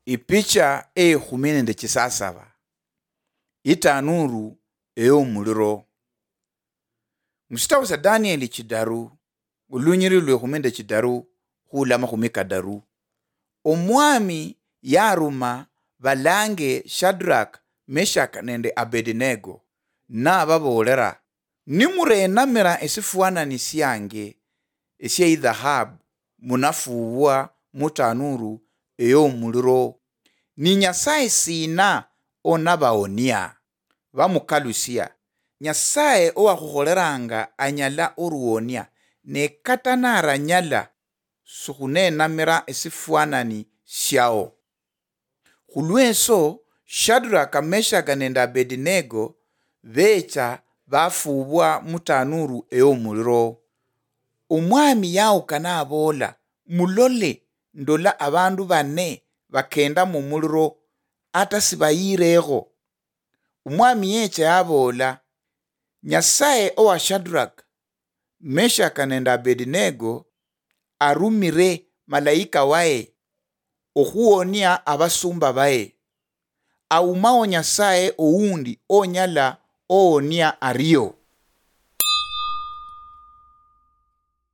Ipicha khumine chisasava. Itanuru ey'omuliro. Mustau sa Daniel chidaru, ulunyiri lwe khuminde chidaru, khulama khumikadaru. Omwami yaruma balange Shadrach, Meshach nende Abednego. Na babolera, nimurenamira esifuanani syange, esye idhahabu, munafuwa mutanuru ey'omuliro. Ni Nyasaye sina onabaonia. Bamukalusia. Nyasaye owakhukholeranga anyala oruonia. Ne katanara nyala sukhunenamira esifuanani syao. Khulweso Shadrach, Meshach nende Abednego becha bafubwa mutanuru ey'omuliro. Omwami yaukana abola, mulole ndola abandu bane bakenda mu muliro ata sibayirekho. Omwami yecha yabola, Nyasaye owa Shadrach, Meshach nende Abednego arumire malaika wae okhuonia abasumba bae. Aumao Nyasaye oundi onyala oonia ario.